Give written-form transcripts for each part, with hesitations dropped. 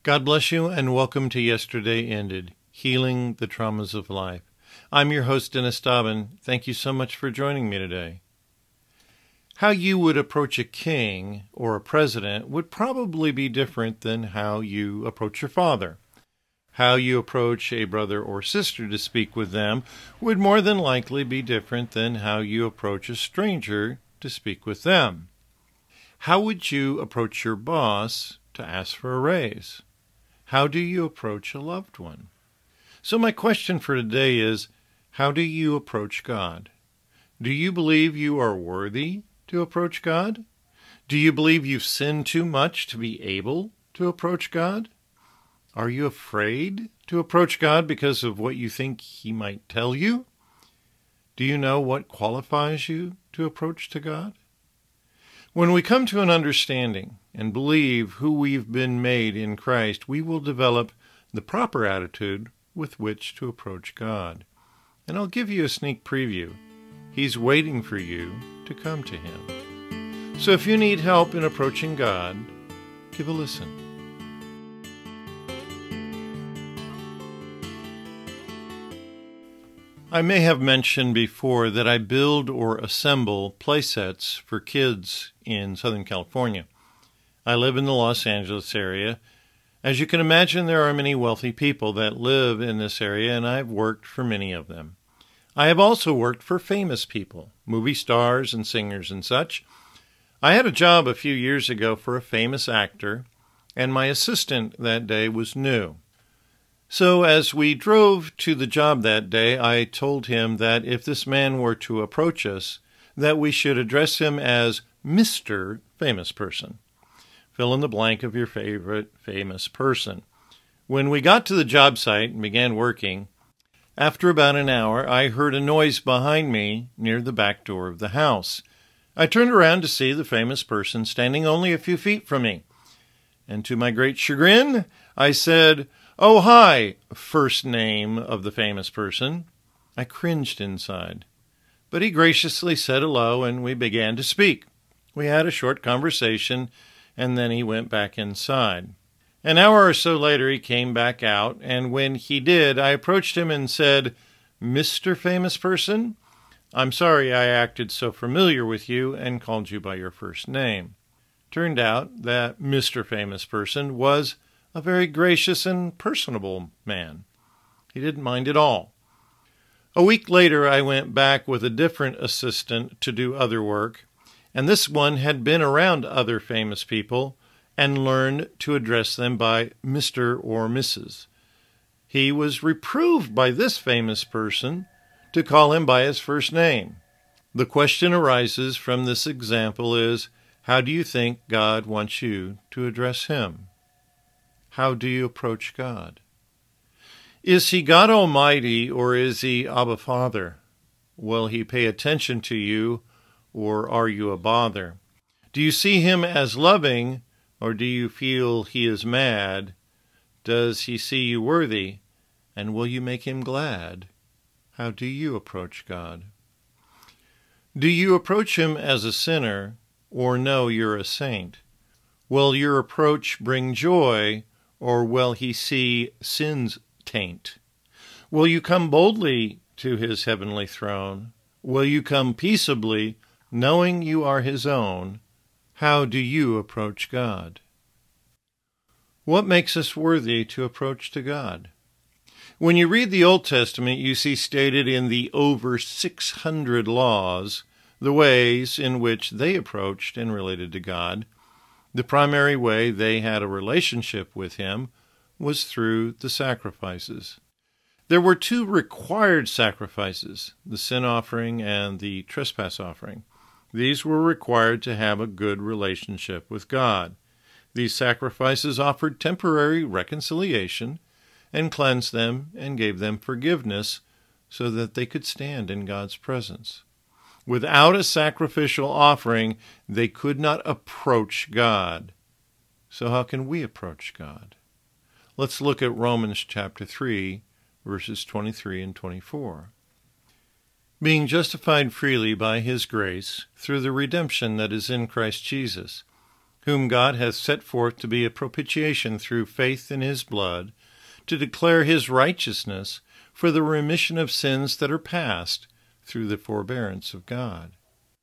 God bless you and welcome to Yesterday Ended, Healing the Traumas of Life. I'm your host, Dennis Dobbin. Thank you so much for joining me today. How you would approach a king or a president would probably be different than how you approach your father. How you approach a brother or sister to speak with them would more than likely be different than how you approach a stranger to speak with them. How would you approach your boss to ask for a raise? How do you approach a loved one? So my question for today is, how do you approach God? Do you believe you are worthy to approach God? Do you believe you've sinned too much to be able to approach God? Are you afraid to approach God because of what you think He might tell you? Do you know what qualifies you to approach to God? When we come to an understanding and believe who we've been made in Christ, we will develop the proper attitude with which to approach God. And I'll give you a sneak preview. He's waiting for you to come to Him. So if you need help in approaching God, give a listen. I may have mentioned before that I build or assemble play sets for kids in Southern California. I live in the Los Angeles area. As you can imagine, there are many wealthy people that live in this area, and I've worked for many of them. I have also worked for famous people, movie stars and singers and such. I had a job a few years ago for a famous actor, and my assistant that day was new. So as we drove to the job that day, I told him that if this man were to approach us, that we should address him as Mr. Famous Person. Fill in the blank of your favorite famous person. When we got to the job site and began working, after about an hour, I heard a noise behind me near the back door of the house. I turned around to see the famous person standing only a few feet from me. And to my great chagrin, I said, "Oh, hi," first name of the famous person. I cringed inside. But he graciously said hello, and we began to speak. We had a short conversation, and then he went back inside. An hour or so later, he came back out, and when he did, I approached him and said, "Mr. Famous Person, I'm sorry I acted so familiar with you and called you by your first name." Turned out that Mr. Famous Person was a very gracious and personable man. He didn't mind at all. A week later, I went back with a different assistant to do other work, and this one had been around other famous people and learned to address them by Mr. or Mrs. He was reproved by this famous person to call him by his first name. The question arises from this example is, how do you think God wants you to address Him? How do you approach God? Is He God Almighty or is He Abba Father? Will He pay attention to you or are you a bother? Do you see Him as loving or do you feel He is mad? Does He see you worthy and will you make Him glad? How do you approach God? Do you approach Him as a sinner or know you're a saint? Will your approach bring joy or will He see sin's taint? Will you come boldly to His heavenly throne? Will you come peaceably, knowing you are His own? How do you approach God? What makes us worthy to approach to God? When you read the Old Testament, you see stated in the over 600 laws the ways in which they approached and related to God. The primary way they had a relationship with Him was through the sacrifices. There were two required sacrifices, the sin offering and the trespass offering. These were required to have a good relationship with God. These sacrifices offered temporary reconciliation and cleansed them and gave them forgiveness so that they could stand in God's presence. Without a sacrificial offering, they could not approach God. So how can we approach God? Let's look at Romans chapter 3, verses 23 and 24. Being justified freely by His grace through the redemption that is in Christ Jesus, whom God hath set forth to be a propitiation through faith in his blood, to declare his righteousness for the remission of sins that are past through the forbearance of God.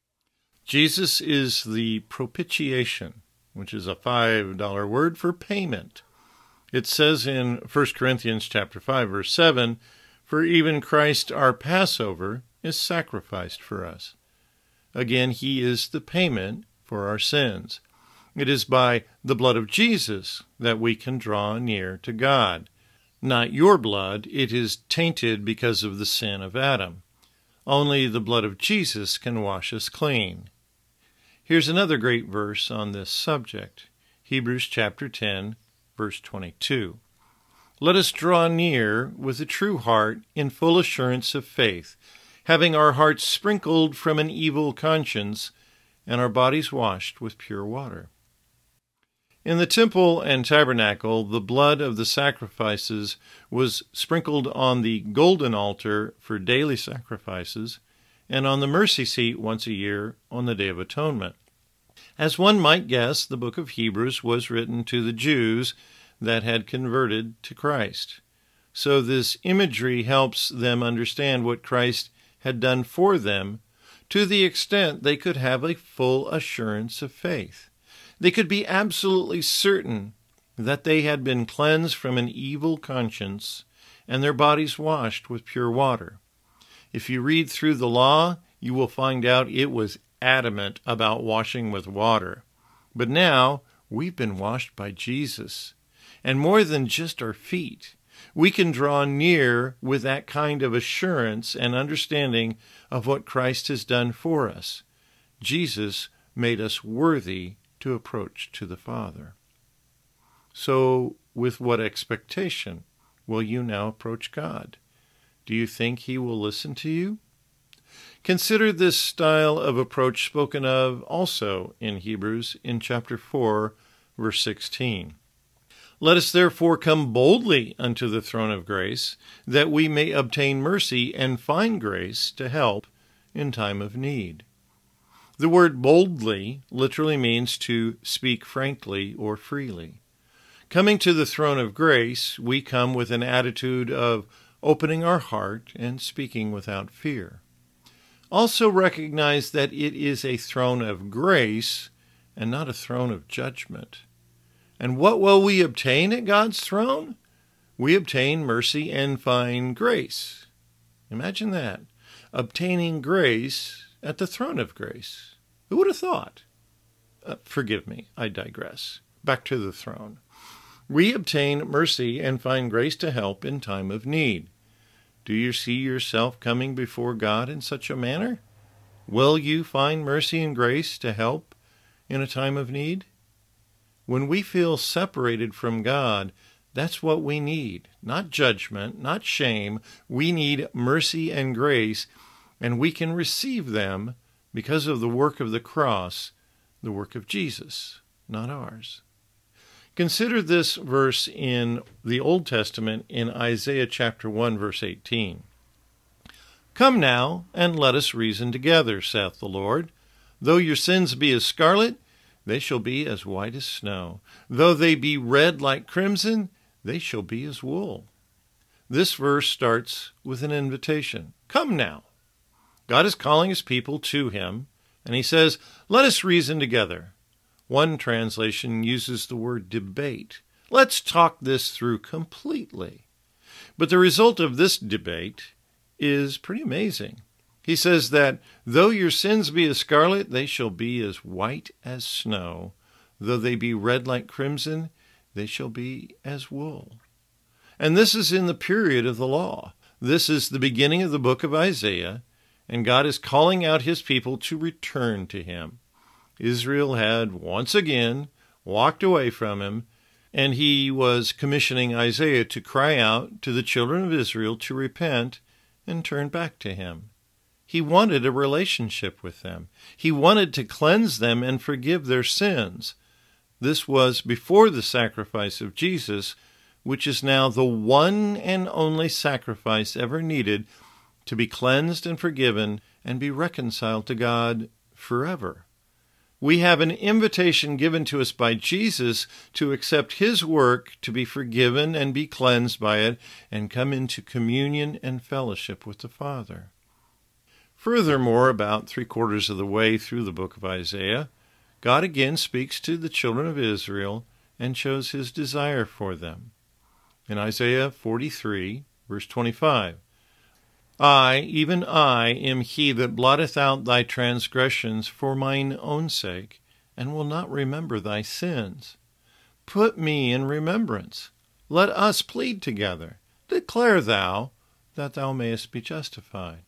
Jesus is the propitiation, which is a $5 word for payment. It says in 1 Corinthians chapter 5, verse 7, "For even Christ our Passover is sacrificed for us." Again, he is the payment for our sins. It is by the blood of Jesus that we can draw near to God. Not your blood, it is tainted because of the sin of Adam. Only the blood of Jesus can wash us clean. Here's another great verse on this subject, Hebrews chapter 10, verse 22. "Let us draw near with a true heart in full assurance of faith, having our hearts sprinkled from an evil conscience and our bodies washed with pure water." In the temple and tabernacle, the blood of the sacrifices was sprinkled on the golden altar for daily sacrifices and on the mercy seat once a year on the Day of Atonement. As one might guess, the book of Hebrews was written to the Jews that had converted to Christ. So this imagery helps them understand what Christ had done for them to the extent they could have a full assurance of faith. They could be absolutely certain that they had been cleansed from an evil conscience and their bodies washed with pure water. If you read through the law, you will find out it was adamant about washing with water. But now we've been washed by Jesus. And more than just our feet, we can draw near with that kind of assurance and understanding of what Christ has done for us. Jesus made us worthy to approach to the Father. So, with what expectation will you now approach God? Do you think he will listen to you? Consider this style of approach spoken of also in Hebrews in chapter 4, verse 16. "Let us therefore come boldly unto the throne of grace, that we may obtain mercy and find grace to help in time of need." The word boldly literally means to speak frankly or freely. Coming to the throne of grace, we come with an attitude of opening our heart and speaking without fear. Also recognize that it is a throne of grace and not a throne of judgment. And what will we obtain at God's throne? We obtain mercy and find grace. Imagine that. Obtaining grace at the throne of grace. Who would have thought? Forgive me, I digress. Back to the throne. We obtain mercy and find grace to help in time of need. Do you see yourself coming before God in such a manner? Will you find mercy and grace to help in a time of need? When we feel separated from God, that's what we need. Not judgment, not shame. We need mercy and grace, and we can receive them because of the work of the cross, the work of Jesus, not ours. Consider this verse in the Old Testament in Isaiah chapter 1, verse 18. "Come now, and let us reason together, saith the Lord. Though your sins be as scarlet, they shall be as white as snow. Though they be red like crimson, they shall be as wool." This verse starts with an invitation. Come now. God is calling his people to him, and he says, let us reason together. One translation uses the word debate. Let's talk this through completely. But the result of this debate is pretty amazing. He says that, though your sins be as scarlet, they shall be as white as snow. Though they be red like crimson, they shall be as wool. And this is in the period of the law. This is the beginning of the book of Isaiah, and God is calling out his people to return to him. Israel had once again walked away from him, and he was commissioning Isaiah to cry out to the children of Israel to repent and turn back to him. He wanted a relationship with them. He wanted to cleanse them and forgive their sins. This was before the sacrifice of Jesus, which is now the one and only sacrifice ever needed to be cleansed and forgiven and be reconciled to God forever. We have an invitation given to us by Jesus to accept his work, to be forgiven and be cleansed by it, and come into communion and fellowship with the Father. Furthermore, about 3/4 of the way through the book of Isaiah, God again speaks to the children of Israel and shows his desire for them. In Isaiah 43, verse 25, I, even I, am he that blotteth out thy transgressions for mine own sake, and will not remember thy sins. Put me in remembrance. Let us plead together. Declare thou, that thou mayest be justified.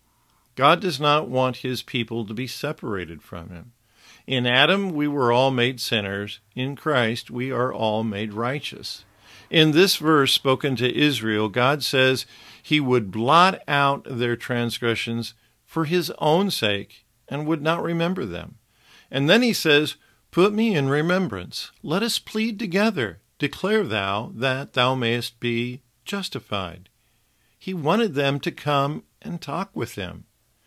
God does not want his people to be separated from him. In Adam we were all made sinners. In Christ we are all made righteous. In this verse spoken to Israel, God says he would blot out their transgressions for his own sake and would not remember them. And then he says, put me in remembrance. Let us plead together. Declare thou, that thou mayest be justified. He wanted them to come and talk with him.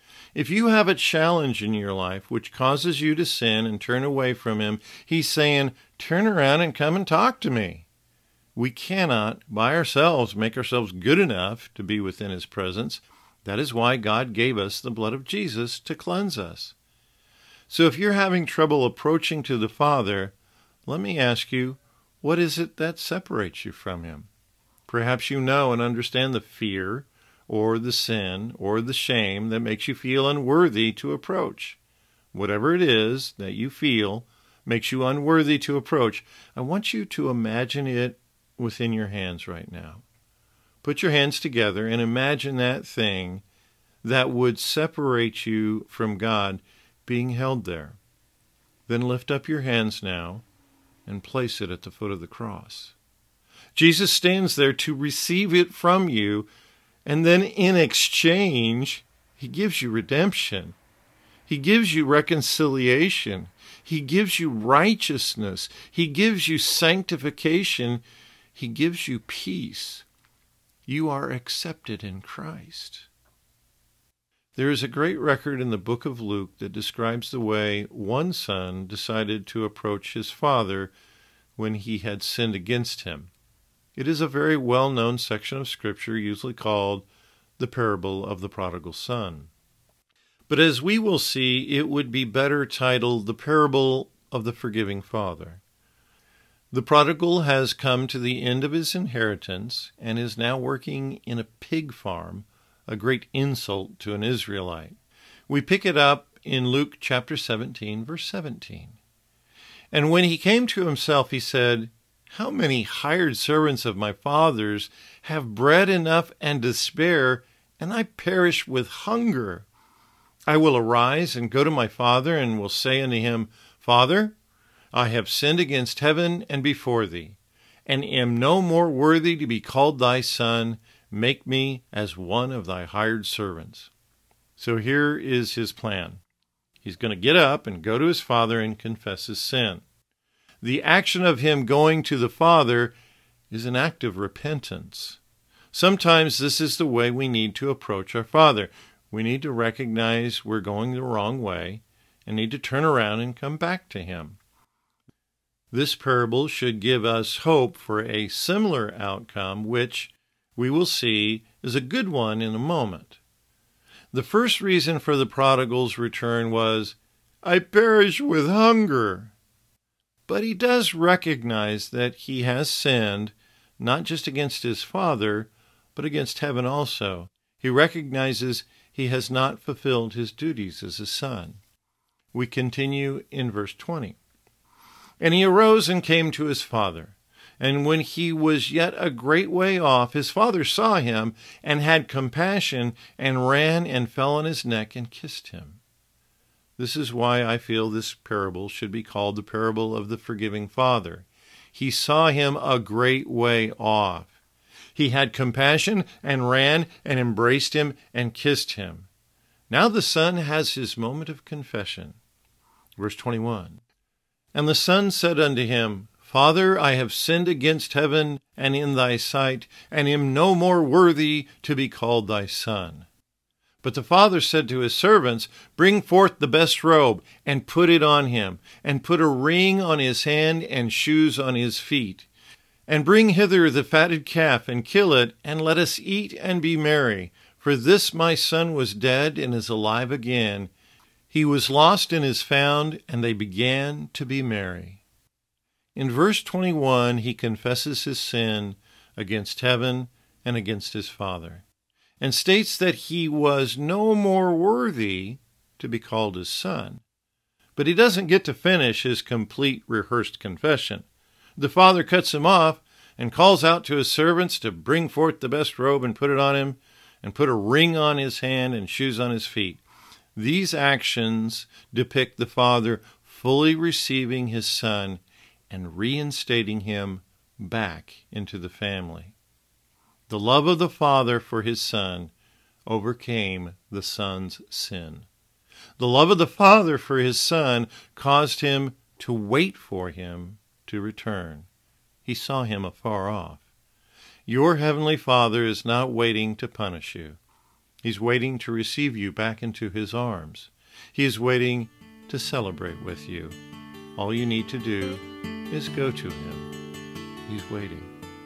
If you have a challenge in your life which causes you to sin and turn away from him, he's saying, turn around and come and talk to me. We cannot, by ourselves, make ourselves good enough to be within his presence. That is why God gave us the blood of Jesus to cleanse us. So if you're having trouble approaching to the Father, let me ask you, what is it that separates you from him? Perhaps you know and understand the fear, or the sin, or the shame that makes you feel unworthy to approach. Whatever it is that you feel makes you unworthy to approach, I want you to imagine it within your hands right now. Put your hands together and imagine that thing that would separate you from God being held there. Then lift up your hands now and place it at the foot of the cross. Jesus stands there to receive it from you, and then in exchange, he gives you redemption. He gives you reconciliation. He gives you righteousness. He gives you sanctification. He gives you peace. You are accepted in Christ. There is a great record in the book of Luke that describes the way one son decided to approach his father when he had sinned against him. It is a very well-known section of Scripture, usually called the parable of the prodigal son. But as we will see, it would be better titled the parable of the forgiving father. The prodigal has come to the end of his inheritance and is now working in a pig farm, a great insult to an Israelite. We pick it up in Luke chapter 17, verse 17. And when he came to himself, he said, how many hired servants of my father's have bread enough and to spare, and I perish with hunger? I will arise and go to my father, and will say unto him, Father, I have sinned against heaven and before thee, and am no more worthy to be called thy son. Make me as one of thy hired servants. So here is his plan. He's going to get up and go to his father and confess his sin. The action of him going to the Father is an act of repentance. Sometimes this is the way we need to approach our Father. We need to recognize we're going the wrong way and need to turn around and come back to him. This parable should give us hope for a similar outcome, which we will see is a good one in a moment. The first reason for the prodigal's return was, I perish with hunger. But he does recognize that he has sinned, not just against his father, but against heaven also. He recognizes he has not fulfilled his duties as a son. We continue in verse 20. And he arose and came to his father. And when he was yet a great way off, his father saw him, and had compassion, and ran and fell on his neck and kissed him. This is why I feel this parable should be called the parable of the forgiving father. He saw him a great way off. He had compassion and ran and embraced him and kissed him. Now the son has his moment of confession. Verse 21. And the son said unto him, Father, I have sinned against heaven and in thy sight, and am no more worthy to be called thy son. But the father said to his servants, Bring forth the best robe, and put it on him, and put a ring on his hand, and shoes on his feet. And bring hither the fatted calf, and kill it, and let us eat and be merry. For this my son was dead, and is alive again. He was lost, and is found, and they began to be merry. In verse 21, he confesses his sin against heaven and against his father, and states that he was no more worthy to be called his son. But he doesn't get to finish his complete rehearsed confession. The father cuts him off and calls out to his servants to bring forth the best robe and put it on him, and put a ring on his hand and shoes on his feet. These actions depict the father fully receiving his son and reinstating him back into the family. The love of the father for his son overcame the son's sin. The love of the father for his son caused him to wait for him to return. He saw him afar off. Your heavenly Father is not waiting to punish you. He's waiting to receive you back into his arms. He is waiting to celebrate with you. All you need to do is go to him. He's waiting.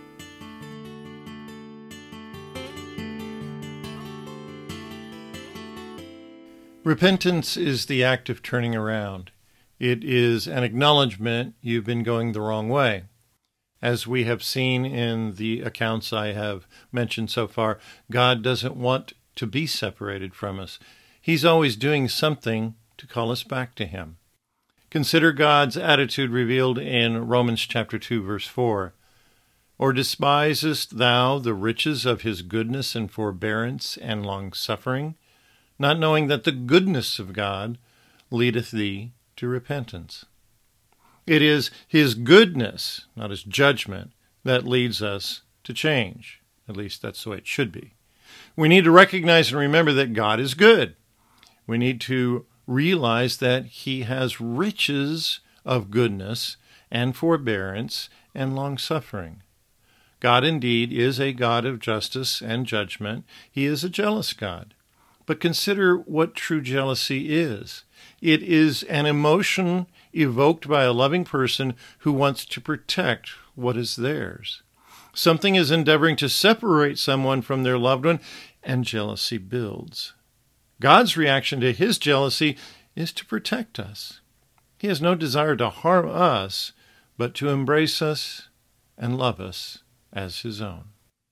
Repentance is the act of turning around. It is an acknowledgement you've been going the wrong way. As we have seen in the accounts I have mentioned so far, God doesn't want to be separated from us. He's always doing something to call us back to him. Consider God's attitude revealed in Romans chapter 2, verse 4. Or despisest thou the riches of his goodness and forbearance and long-suffering, not knowing that the goodness of God leadeth thee to repentance? It is his goodness, not his judgment, that leads us to change. At least that's the way it should be. We need to recognize and remember that God is good. We need to realize that he has riches of goodness and forbearance and long-suffering. God indeed is a God of justice and judgment. He is a jealous God. But consider what true jealousy is. It is an emotion evoked by a loving person who wants to protect what is theirs. Something is endeavoring to separate someone from their loved one, and jealousy builds. God's reaction to his jealousy is to protect us. He has no desire to harm us, but to embrace us and love us as his own.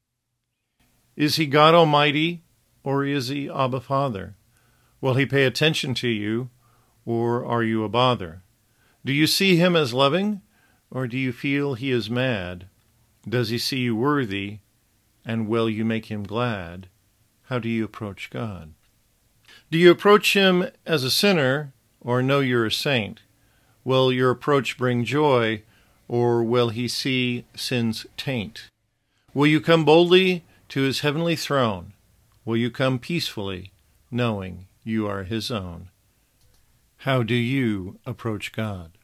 Is he God Almighty, or is he Abba Father? Will he pay attention to you, or are you a bother? Do you see him as loving, or do you feel he is mad? Does he see you worthy, and will you make him glad? How do you approach God? Do you approach him as a sinner, or know you're a saint? Will your approach bring joy, or will he see sin's taint? Will you come boldly to his heavenly throne? Will you come peacefully, knowing you are his own? How do you approach God?